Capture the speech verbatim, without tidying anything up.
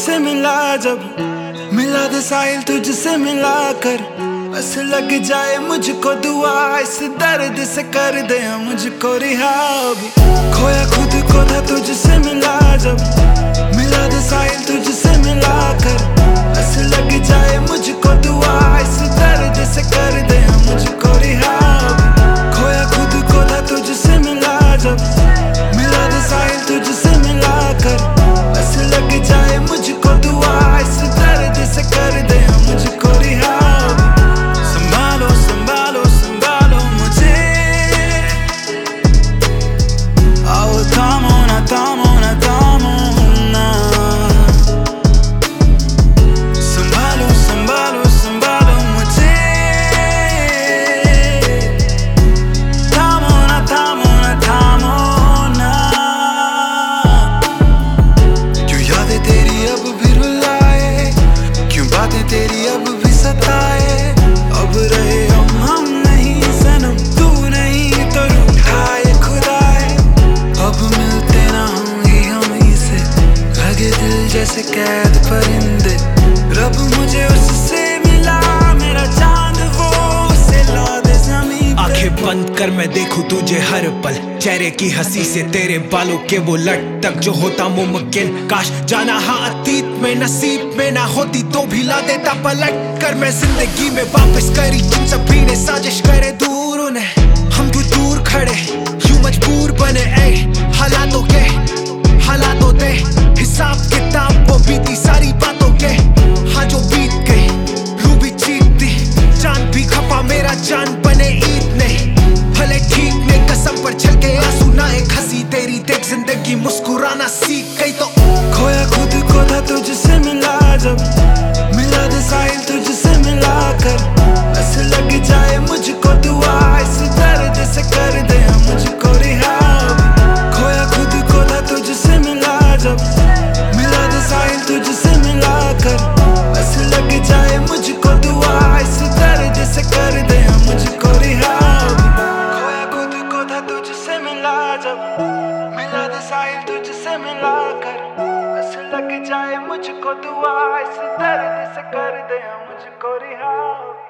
तुझसे मिला जब, मिला दे साहिल तुझसे मिला कर, बस लग जाए मुझको दुआ, इस दर्द से कर दे मुझको रिहा भी। खोया खुद को था तुझसे मिला जब, मिला दे साहिल तुझसे मिला कर, बस लग जाए मुझको दुआ, इस दर्द से कर दे मुझको रिहा भी। खोया खुद को था तुझसे मिला जब, मिला दे साहिल तुझसे मिला कर, बस लग जाए मुझको दुआ, इस दर्द से कर दे मुझको रिहा भी। संभालो संभालो संभालो मुझे, आओ थामो ना थामो ना थामो ना। संभालो संभालो संभालो मुझे, थामो ना थामो ना थामो ना। क्यों यादें तेरी अब भी रुलाए, क्यों बातें तेरी अब भी सताए, अब रहे हम हम नहीं सनम, तू नहीं तो रूठाए खुदाए। अब मिलते ना हम ही हम ही से, लगे दिल जैसे कैद परिंदे, रब मुझे उससे मिला, मेरा चांद वो उसे ला दे ज़मीं पे। आंखें बंद कर मैं देखूं तुझे हर पल, चेहरे की हंसी से तेरे बालों के वो लट तक जो होता मुमकिन, काश जाना हाँ अतीत में, नसीब में ना होती तो भी ला देता पलट कर मैं जिंदगी में वापस। करी तुम सभी ने साजिश करे दूर उन्हें, हम क्यों दूर खड़े यूं मजबूर बने, ऐ हालातों के हालातों दे हिसाब किताब, वो बीती सारी बातों के, हाँ जो बीत गई रूह भी चीखती, चांद भी खपा मेरा जान बने ईद नहीं, भले ठीक ने कसम पर छलके आंसू ना एक हंसी तेरी देख जिंदगी मुस्कुराना सीख गई तो। खोया खुद को था तुझसे मिला जब, मिला दे साहिल तुझसे मिला कर, बस लग जाए मुझको दुआ, इस दर्द से कर दे मुझको रिहा भी। खोया खुद को था तुझसे मिला जब, मिला दे साहिल तुझसे मिला कर, बस लग जाए मुझको दुआ, इस दर्द से कर दे मुझको रिहा भी। खोया खुद को था तुझसे मिला जब, मिला दे साहिल तुझसे मिला कर, बस लग जाए मुझको दुआ, इस दर्द से कर दे मुझको रिहा।